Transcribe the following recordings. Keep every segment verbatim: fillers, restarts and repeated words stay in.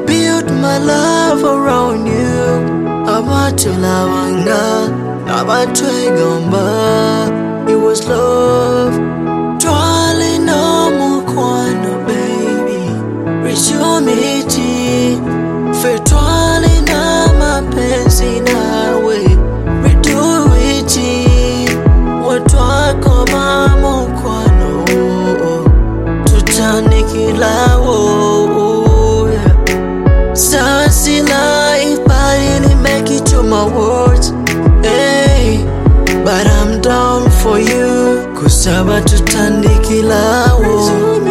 built my love around you. Abatulawanga, abatwegomba. It was love. Darling, no mukwano, baby. Resumiti. Fetwali na mapenzi nawe. Reduiti. Watwako mamukwano. Tutanikilawo. Sassila, if I didn't make it to my words, hey, but I'm down for you. Kusaba tutandikilawo.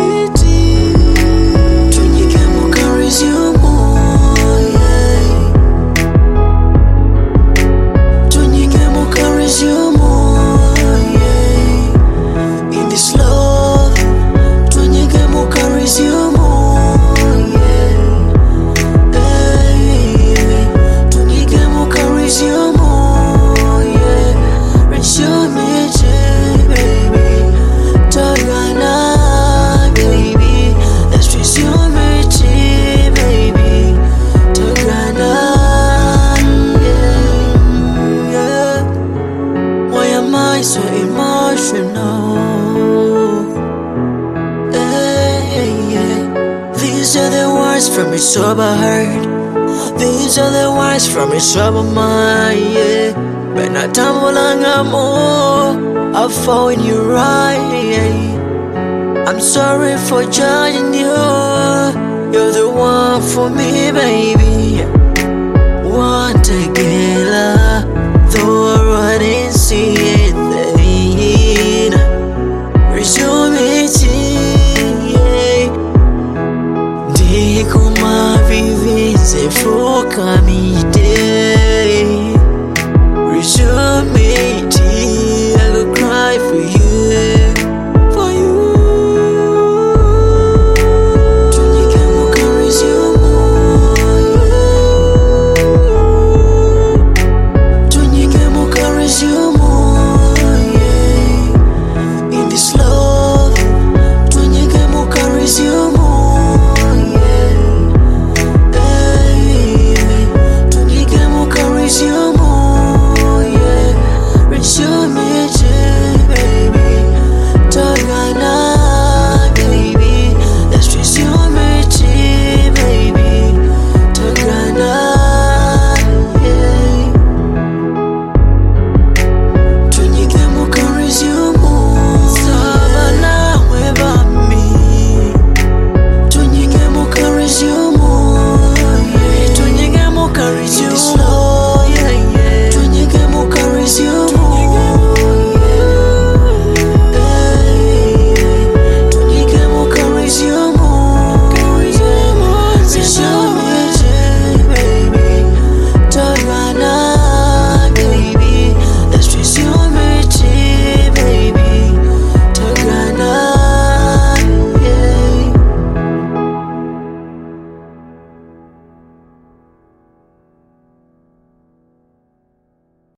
Tunyike muka resume, yeah. Tunyike muka resume, yeah. In this love, tunyike muka resume. So emotional, hey, yeah. These are the words from a sober heart. These are the words from a sober mind, yeah. When I tumble and more, I fall in you right, yeah. I'm sorry for judging you. You're the one for me, baby. One together, though I didn't see it. Kuma vivi se foca mi de